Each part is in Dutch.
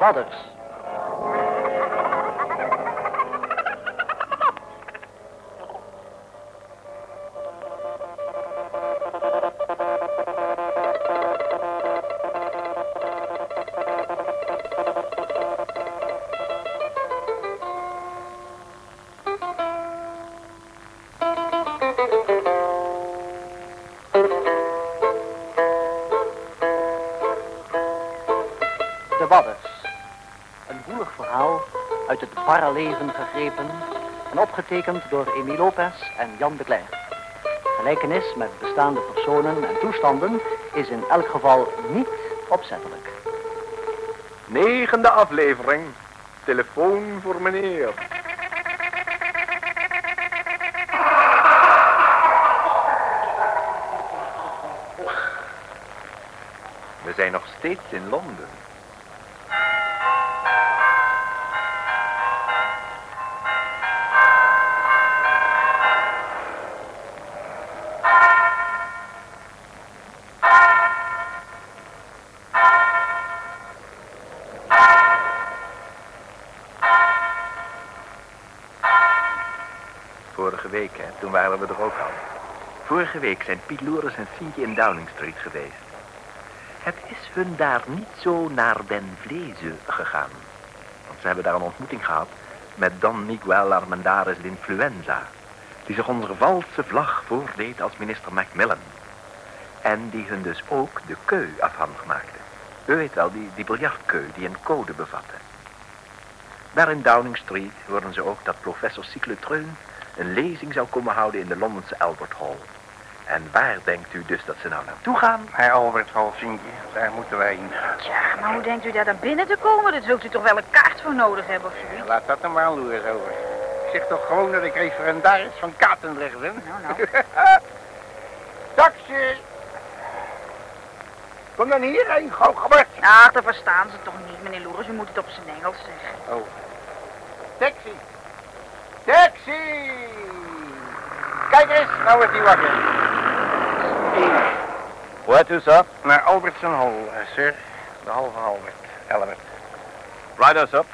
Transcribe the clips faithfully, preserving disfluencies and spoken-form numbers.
Wadders. De Wadders. Een woelig verhaal uit het barre leven gegrepen en opgetekend door Emile Lopez en Jan de Cler. Gelijkenis met bestaande personen en toestanden is in elk geval niet opzettelijk. Negende aflevering. Telefoon voor meneer. We zijn nog steeds in Londen. Vorige week, hè, toen waren we er ook al. Vorige week zijn Piet Loeres en Sientje in Downing Street geweest. Het is hun daar niet zo naar den vleeze gegaan. Want ze hebben daar een ontmoeting gehad met Don Miguel Armendáriz de Influenza, die zich onder valse vlag voordeed als minister Macmillan. En die hun dus ook de keu afhandig maakte. U weet wel, die, die biljartkeu die een code bevatte. Daar in Downing Street hoorden ze ook dat professor Cyclotreun een lezing zou komen houden in de Londense Albert Hall. En waar denkt u dus dat ze nou naartoe gaan? Bij Albert Hall, Sientje. Daar moeten wij heen. Tja, maar hoe denkt u daar dan binnen te komen? Daar zult u toch wel een kaart voor nodig hebben of zoiets? Laat dat dan maar aan Loeres over. Ik zeg toch gewoon dat ik referendaris van Katendrecht ben? Nou, nou. Taxi! Kom dan hierheen, Goochebert. Ach, dat verstaan ze toch niet, meneer Loeres. U moet het op zijn Engels zeggen. Oh. Taxi! Taxi! Kijk eens, nou wordt hij wakker. Where to, sir? Naar Albertson Hall, uh, sir. De hal van Albert. Albert. Riders up.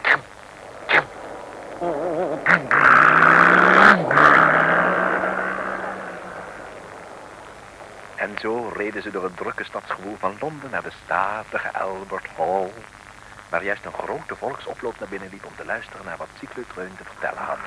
En zo reden ze door het drukke stadsgewoel van Londen naar de statige Albert Hall, waar juist een grote volksoploop naar binnen liep om te luisteren naar wat Cyclotreun te vertellen had.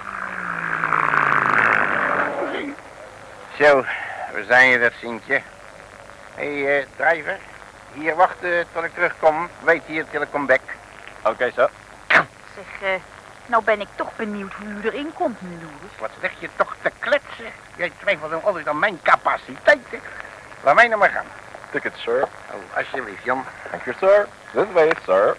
Zo, we zijn je dat, Sientje. Hé, hey, uh, driver. Hier wachten tot ik terugkom. Weet hier till ik kom back. Oké, okay, sir. Zeg, uh, nou ben ik toch benieuwd hoe u erin komt, meneer Loeres. Wat leg je toch te kletsen? Jij twijfelt dan altijd aan mijn capaciteiten. Laat mij nou maar gaan. Ticket, sir. Oh, alsjeblieft, Jan. Thank you, sir. This way, sir.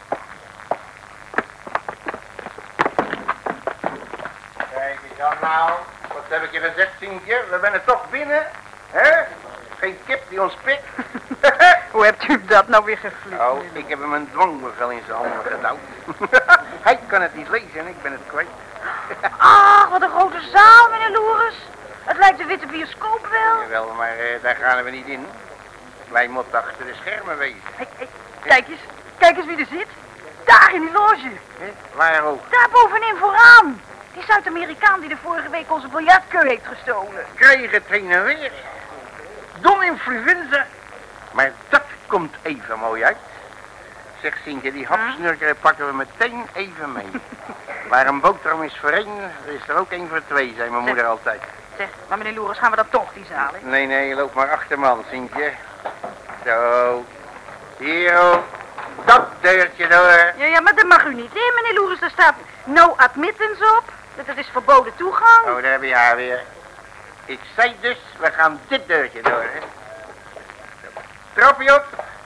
Kijk eens dan nou. Wat heb ik je gezegd, Sientje? We zijn er toch binnen. Hè? Geen kip die ons pikt. Hoe hebt u dat nou weer geflikt? Oh, ik heb hem een dwangbevel in zijn handen gedouwd. Hij kan het niet lezen en ik ben het kwijt. Ach, wat een grote zaal, meneer Loeres. Het lijkt de witte bioscoop wel. Jawel, maar uh, daar gaan we niet in. Wij moeten achter de schermen wezen. Hey, hey, kijk eens, kijk eens wie er zit. Daar in die loge. Hè? Waar ook? Daar bovenin vooraan. Die Zuid-Amerikaan die de vorige week onze biljartkeu heeft gestolen. Krijg het heen en weer. Don Influenza. Maar dat komt even mooi uit. Zeg, Sientje, die hapsnurker pakken we meteen even mee. Waar een boterham is voor één, is er ook één voor twee, zei mijn moeder altijd. Zeg, maar meneer Loeres, gaan we dan toch die zaal in? Nee, nee, loop maar achter me aan, Sientje. Zo. Hier ook. Dat deurtje door. Ja, ja, maar dat mag u niet in, meneer Loeres. Er staat no admittance op. Dat is verboden toegang. Oh, daar heb je haar weer. Ik zei dus, we gaan dit deurtje door, hè. Trapje op.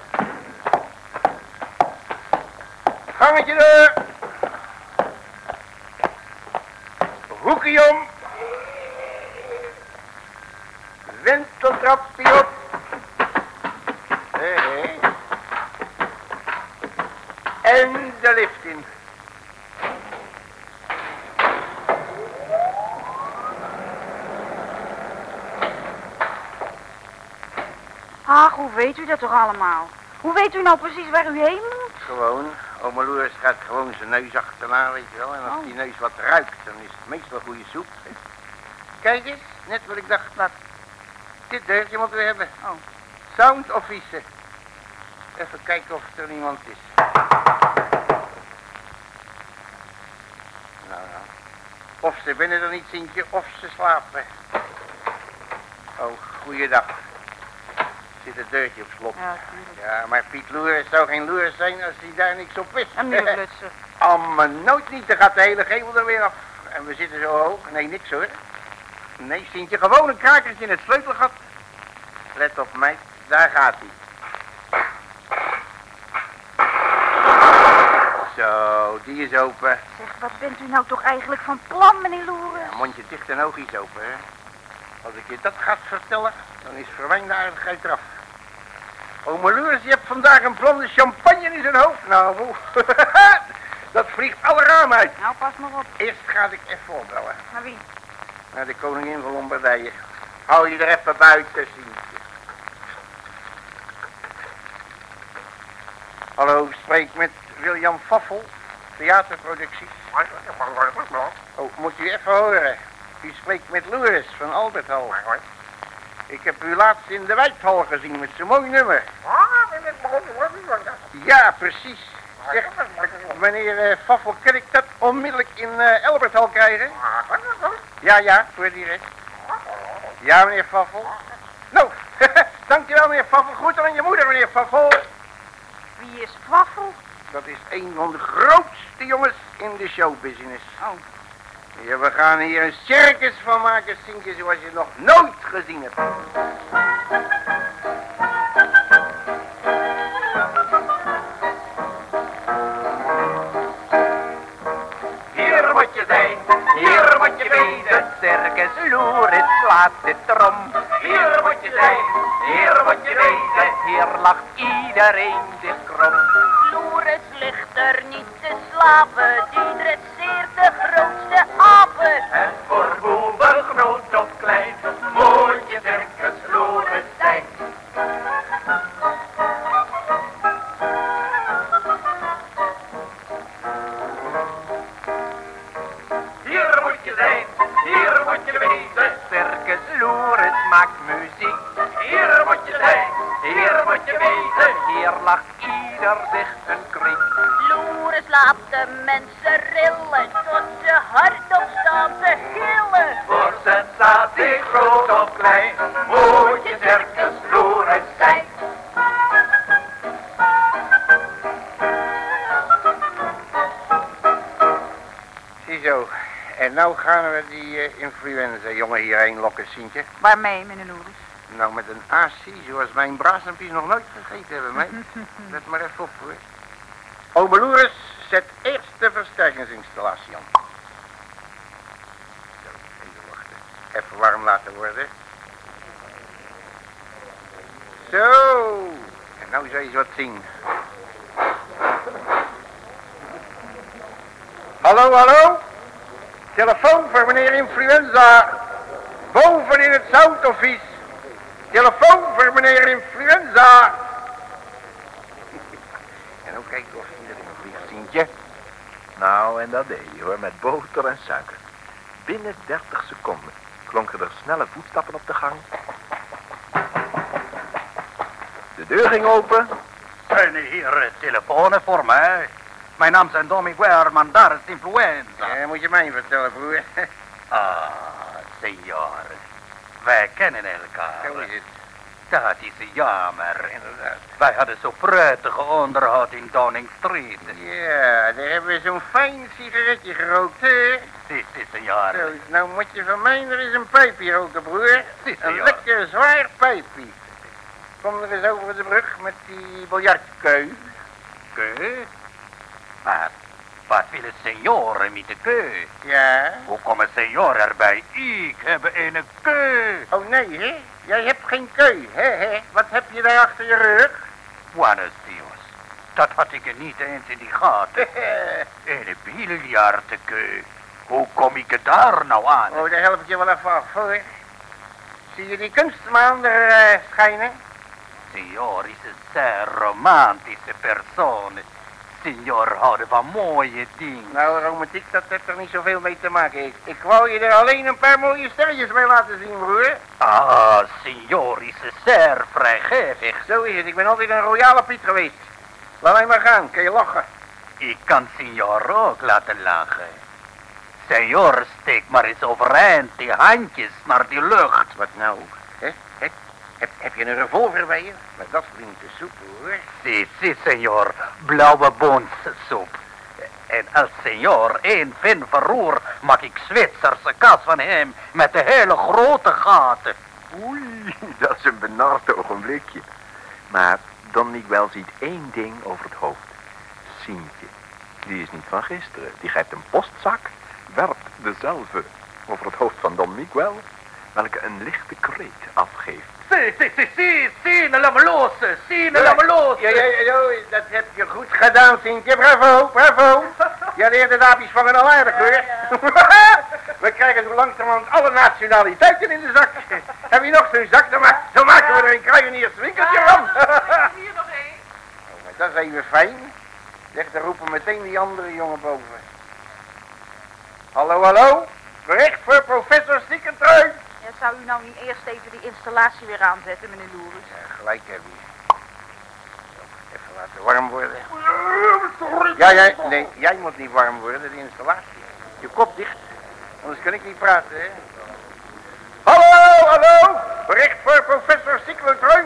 Gangetje door. Hoekje om. Wenteltrapje op. Hé, hé. En de lift in. Ach, hoe weet u dat toch allemaal? Hoe weet u nou precies waar u heen moet? Gewoon, Oma Loeres gaat gewoon zijn neus achterna, weet je wel. En als Oh. die neus wat ruikt, dan is het meestal goede soep. Kijk eens, net wat ik dacht. Wat? Dit deurtje moeten we hebben. Oh. Sound officer. Even kijken of er iemand is. Nou, nou. Of ze binnen er niet, Sintje, of ze slapen. Oh, goeiedag. Zit het deurtje op slot. Ja, tuurlijk. Ja, maar Piet Loeres zou geen Loeres zijn als hij daar niks op wist. En meneer Blutsen. Allemaal nooit niet, dan gaat de hele gevel er weer af. En we zitten zo hoog. Nee, niks hoor. Nee, Sintje, gewoon een krakertje in het sleutelgat. Let op mij, daar gaat hij. Zo, die is open. Zeg, wat bent u nou toch eigenlijk van plan, meneer Loeres? Ja, mondje dicht en oogjes open, hè. Als ik je dat ga vertellen, dan is verwijnd de aardigheid eraf. Ome Loeres, je hebt vandaag een blonde champagne in zijn hoofd. Nou, dat vliegt alle ramen uit. Nou, pas maar op. Eerst ga ik even opbellen. Naar wie? Naar de koningin van Lombardije. Hou je er even buiten, Sientje. Hallo, ik spreek met William Vaffel, theaterproducties. Oh, moet u even horen. U spreekt met Loeres van Alberthal. Ik heb u laatst in de Wijthal gezien met zo'n mooi nummer. Ja, precies. Zeg, meneer uh, Vaffel, kan ik dat onmiddellijk in uh, Alberthal krijgen? Ja, ja, voor direct. Ja, meneer Vaffel. Nou, dankjewel, meneer Vaffel. Groeten aan je moeder, meneer Vaffel. Wie is Waffel? Dat is een van de grootste jongens in de showbusiness. Oh. Ja, we gaan hier een circus van maken, Sintje, zoals je nog nooit gezien hebt. Hier moet je zijn, hier moet je wezen. Circus Loeres slaat dit erom. Hier moet je zijn, hier moet je wezen. Hier lacht iedereen zich krom. Loeres ligt er niet te slapen. Die dresseert de grootste apen. En voor boeven groot of klein, moet je Circus Loeres zijn. Hier moet je zijn, hier moet je wezen. Circus Loeres maakt muziek. Hier moet je zijn, hier moet je wezen. Hier lacht ieder zich een kriek. Loeres laat de mensen rillen. Tot ze hardop staan te gillen. Voor sensatie groot of klein, moet je Circus Loeres zijn. Ziezo. En nou gaan we die uh, influenza-jongen hierheen lokken, Sintje. Waarmee, meneer Loeres? Nou, met een A C, zoals mijn brazenpies nog nooit gegeten hebben, mij. Let maar even op, hoor. Ome Loeres, zet eerst de versterkingsinstallatie aan. Zo, even wachten. Even warm laten worden. Zo. En nou zou je eens wat zien. Hallo, hallo. Telefoon voor meneer Influenza. Boven in het soundoffice. Telefoon voor meneer Influenza. En ook kijken of hij erin vliegt, Sientje. Nou, en dat deed je hoor, met boter en suiker. Binnen dertig seconden klonken er snelle voetstappen op de gang. De deur ging open. Zijn hier telefonen voor mij? Mijn naam is Don Miguel Mandares Influenza. Ja, moet je mij vertellen, broer. Ah, senor. Wij kennen elkaar. Zo is het. Dat is jammer. Inderdaad. Wij hadden zo prettige onderhoud in Downing Street. Ja, daar hebben we zo'n fijn sigaretje gerookt, hè? Si, si, senor. Zo, nou moet je van mij er eens een pijpje roken, broer. Si, Een senor. lekker zwaar pijpje. Kom er eens over de brug met die biljartkeu. Keu? Maar wat willen senioren met de keu? Ja. Hoe komen senioren erbij? Ik heb een keu. Oh nee, hè? Jij hebt geen keu, hè, hè? Wat heb je daar achter je rug? Buenos dios. Dat had ik er niet eens in die gaten. Een biljartenkeu. Hoe kom ik er daar nou aan? Oh, daar help ik je wel even af, hoor. Zie je die kunstmaan er uh, schijnen? Signor is een zeer romantische persoon. Signor houden van mooie dingen. Nou, romantiek, dat heeft er niet zoveel mee te maken. Ik, ik wou je er alleen een paar mooie sterretjes mee laten zien, broer. Ah, signor is zeer vrijgevig. Zo is het, ik ben altijd een royale Piet geweest. Laat mij maar gaan, kun je lachen. Ik kan signor ook laten lachen. Signor, steek maar eens overeind die handjes naar die lucht. Wat nou? Hè? Hè? Heb, heb je een revolver bij je? Maar dat klinkt de soep, hoor. Si, si, signor. Blauwe boonssoep. En als signor één vin verroer, maak ik Zwitserse kaas van hem met de hele grote gaten. Oei, dat is een benard ogenblikje. Maar Don Miguel ziet één ding over het hoofd. Sientje. Die is niet van gisteren. Die geeft een postzak, werpt dezelfde over het hoofd van Don Miguel, welke een lichte kreet afgeeft. Si, si, si, si, si, laat me los, si, laat me los. Ja, ja, ja, dat heb je goed gedaan, Sintje. Bravo, bravo. Ja, leert de aapjes vangen al aardig, hoor. We krijgen zo langzamerhand alle nationaliteiten in de zak. Heb je nog zo'n zak? Dan, ma dan maken we er een kruieniers winkeltje van. Hier nog één. Oh, dat is even fijn. Zeg, dan roepen meteen die andere jongen boven. Hallo, hallo. Bericht voor professor Stiekentrui. Ja, zou u nou niet eerst even die installatie weer aanzetten, meneer Loeris? Ja, gelijk heb je. Even laten warm worden. Ja, jij, nee, jij moet niet warm worden, de installatie. Je kop dicht, anders kan ik niet praten, hè. Hallo, hallo. Bericht voor professor Stiekentrui.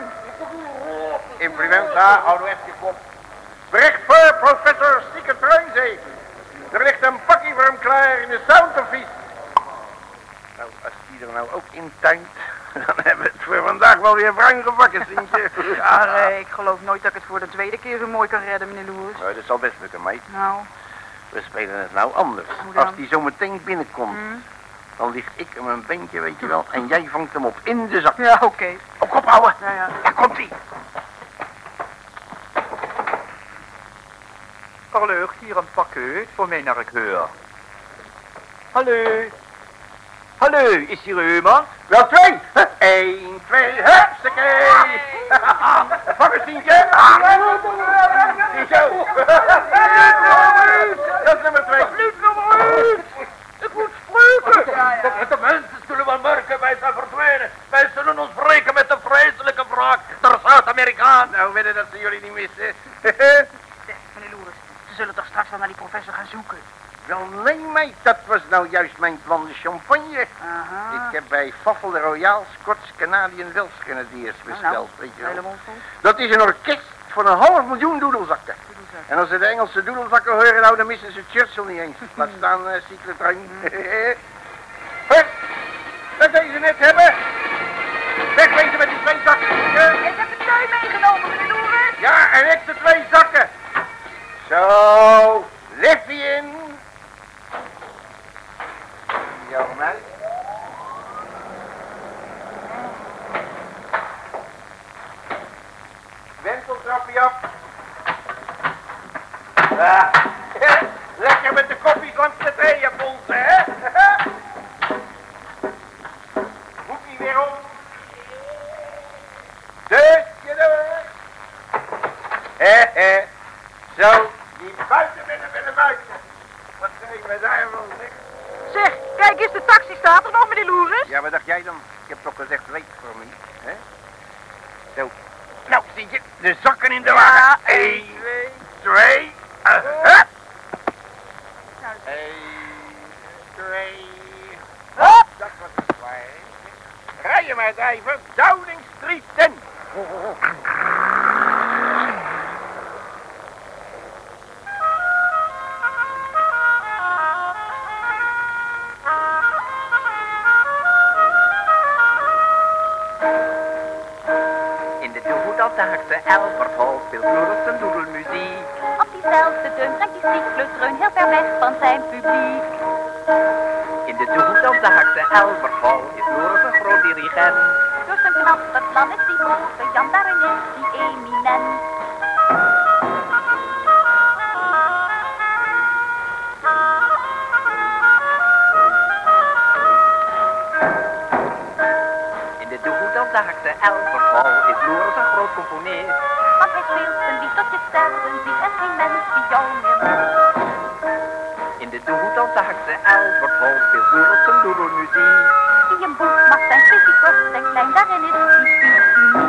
Imprimenta, hou nou even je kop. Bericht voor professor Stiekentrui, zeg. Er ligt een pakje voor hem klaar in de soundoffice. Nou, als die er nou ook in tuint, dan hebben we het voor vandaag wel weer bruin gebakken, Sintje. Ja, nee, ik geloof nooit dat ik het voor de tweede keer zo mooi kan redden, meneer Loeris. Nou, dat zal best lukken, meid. Nou, We spelen het nou anders. Hoe dan? Als die zo meteen binnenkomt, hm? dan ligt ik hem een beentje, weet je wel, en jij vangt hem op in de zak. Ja, oké. Op kop houden. Ja, ja. Daar komt hij. Verleugt hier een pakket voor mij naar ik hoor. Hallo. Hallo, is hier iemand? Wel twee. Eén, twee, hupsakee. Vangen, Sientje. Ziezo. Dat is nummer twee. Ik moet spreken. De, de mensen zullen wel merken, wij zijn verdwenen. Wij zullen ons wreken met de vreselijke wraak der Zuid-Amerikaan. Nou, wedden dat ze jullie niet missen. Zeg, meneer Loeris, ze zullen toch straks wel naar die professor gaan zoeken? Wel, nee, meid, dat was nou juist mijn plan de champagne. Aha. Ik heb bij Vaffel de Royal Scots Canadian Welsh Grenadiers Nou, besteld, nou, weet je wel. helemaal goed. Dat is een orkest van een half miljoen doedelzakken. En als ze de Engelse doedelzakken horen, nou, dan missen ze Churchill niet eens. Laat staan, uh, Secret Train. Hup, dat deze net hebben. Wegwezen met die twee zakken. Ik heb de trui meegenomen, meneer Loeris. Ja, en ik de twee zakken. Zo, liftje in. Ja, meid. Wenteltrapje af. Ja, lekker met de koppies langs de treeën polsen, hè? Hoekje weer om. Deurtje door. He, he. Zo, die buiten binnen willen buiten. Wat krijgen we daarvan, zeg? Zeg, kijk eens, de taxi staat er nog, meneer Loeris. Ja, wat dacht jij dan? Ik heb toch gezegd, weet voor me, hè? Zo. Nou, zie je, de zakken in de wagen. Eén, twee, twee. Uh, hup. Eén, twee. Hup. Dat was het waar. Rij je maar, driver. Downing Street ten. Aldaagse Albert Hall speelt Loeris zijn doedelmuziek. Op diezelfde dun brengt die stiekflutreun heel ver weg van zijn publiek. In de Aldaagse Albert Hall is Loeris een groot dirigent. Door zijn knappe plan is die grote Jan, daarin is die eminent. In de Aldaagse Albert Hall is Loeris een groot componist. Want hij speelt een lied tot je sterven, wie er geen mens die jou meer mist. In de Doehoedaldaagse Albert Hall speelt Doedel zijn doedelmuziek. Die een boek mag zijn pretty kort en klein, daarin is die speelt uniek.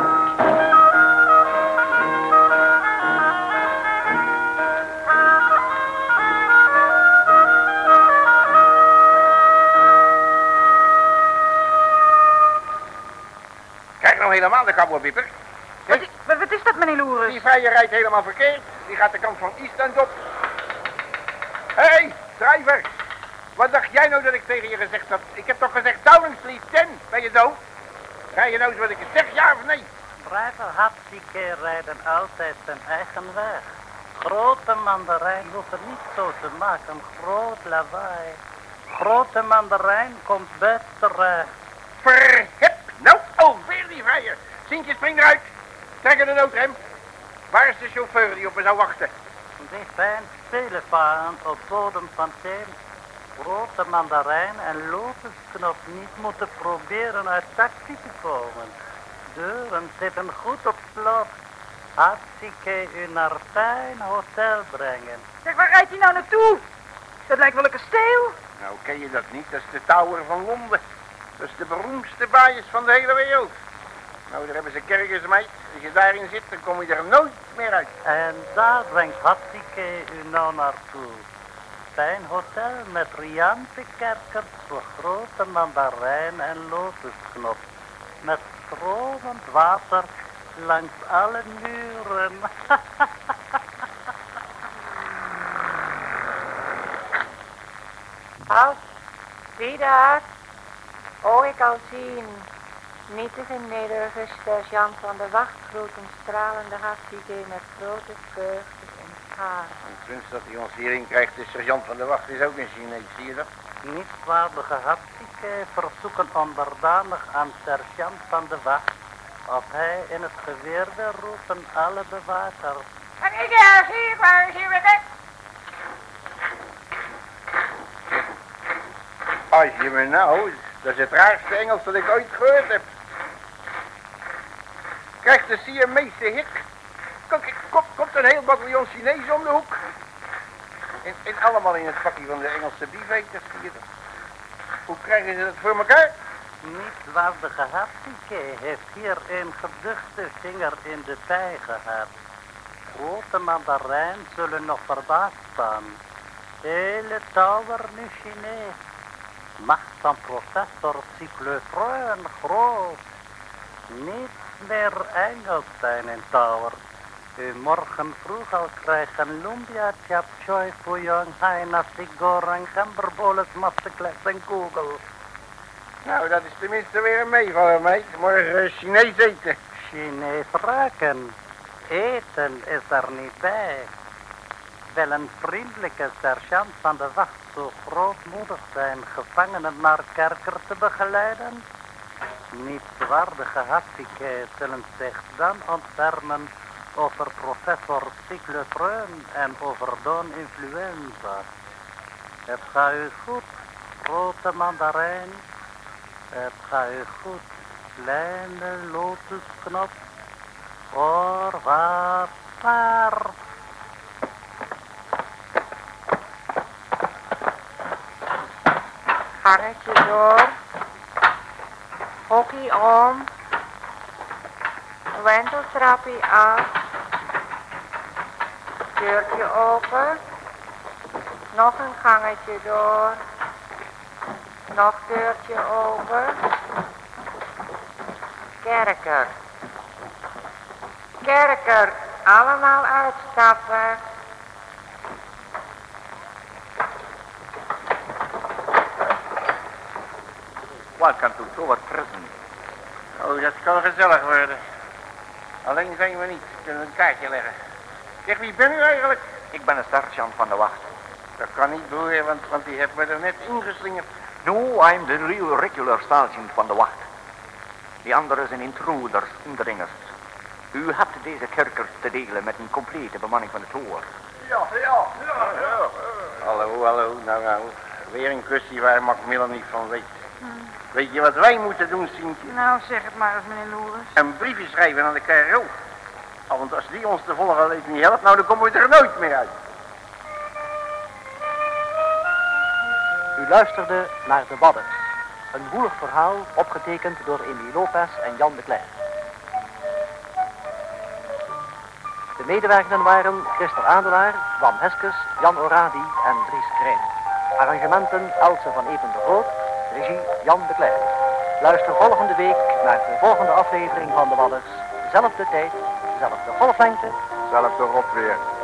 Kijk nou helemaal de cowboybieper. Wat, i- wat, wat is dat, meneer Loeres? Die vrije rijdt helemaal verkeerd. Die gaat de kant van East End op. Hé, hey, driver. Wat dacht jij nou dat ik tegen je gezegd had? Ik heb toch gezegd Downing Street tien. Ben je doof? Rij je nou eens wat ik je zeg, ja of nee? Driver Hapsike rijden altijd zijn eigen weg. Grote mandarijn hoeven niet zo te maken, groot lawaai. Grote mandarijn komt best terecht. Verhip. Nou, alweer die vrije. Sintje, spring eruit. Trek in de noodrem. Waar is de chauffeur die op me zou wachten? Die zijn spelevarend op bodem van Theems. Grote mandarijn en lotusknop niet moeten proberen uit taxi te komen. Deuren zitten goed op slot. Hartstikke u naar fijn hotel brengen. Zeg, waar rijdt hij nou naartoe? Dat lijkt wel een kasteel. Nou, ken je dat niet? Dat is de Tower van Londen. Dat is de beroemdste baaiers van de hele wereld. Nou, daar hebben ze kerkers mee. Als je daarin zit, dan kom je er nooit meer uit. En daar brengt Hartstikke u nou naartoe. Fijn hotel met riante kerkers voor grote mandarijn en lotusknop. Met stromend water langs alle muren. Als, wie daar? Oh, ik al zien. Nietige nederige sergeant van de wacht groet een stralende hartstikke met grote vreugde en schade. En sinds dat hij ons hierin krijgt, de sergeant van de wacht is ook een Chinees, zie je dat? Nietswaardige Hartstikke verzoeken onderdanig aan sergeant van de wacht of hij in het geweer wil roepen alle bewakers. En ik ja, zie ik waar, zie ik het. Als je me nou, dat is het raarste Engels dat ik ooit gehoord heb. Krijgt de Siamese hik. Kijk, komt, komt een heel bataljon Chinezen om de hoek. En, en allemaal in het pakje van de Engelse bieveters, zie je dat? Hoe krijgen ze dat voor elkaar? Nietswaardige Hartstikke heeft hier een geduchte vinger in de pij gehad. Grote mandarijn zullen nog verbaasd staan. Hele tower nu Chinees. Macht van professor Cyclofreun groot. Niets meer Engels zijn in tower. U morgen vroeg al krijgen lumbia, chap, choy, fuyong, hai, nasi goreng, gemberboles, masterclass en kugel. Nou, dat is tenminste weer een meevaller, meid. Morgen uh, Chinees eten. Chinees raken. Eten is er niet bij. Wel een vriendelijke sergeant van de wacht zo grootmoedig zijn gevangenen naar kerker te begeleiden? Nietswaardige Hartstikke zullen zich dan ontfermen over professor Cyclofreun en over Don Influenza. Het gaat u goed, grote mandarijn. Het gaat u goed, kleine lotusknop. Voorwaarts, maar. Gangetje door. Hokkie om. Wenteltrappie af. Deurtje open. Nog een gangetje door. Nog deurtje open. Kerker. Kerker. Allemaal uitstappen. Welcome to Tower Prison. Oh, dat kan gezellig worden. Alleen zijn we niet. Kunnen we een kaartje leggen. Zeg, wie ben u eigenlijk? Ik ben een sergeant van de wacht. Dat kan niet, broer, want, want die heeft me er net ingeslingerd. No, I'm the real regular sergeant van de wacht. Die anderen zijn intruders, indringers. U hebt deze kerkers te delen met een complete bemanning van de toren. Ja, ja, ja, ja. Hallo, hallo. Nou, nou. Weer een kwestie waar Macmillan niet van weet. Hmm. Weet je wat wij moeten doen, Sientje? Nou, zeg het maar eens, meneer Loeres. Een briefje schrijven aan de K R O. Oh, want als die ons de volgende leven niet helpt, nou dan komen we er nooit meer uit. U luisterde naar De Wadders. Een woelig verhaal opgetekend door Emile Lopez en Jan de Cler. De medewerkenden waren Christel Adelaar, Wam Heskes, Jan Oradi en Dries Krijn. Arrangementen Else van Even de Groot, regie Jan de Cler. Luister volgende week naar de volgende aflevering van De Wadders. Zelfde tijd, zelfde golflengte. Zelfde rot weer.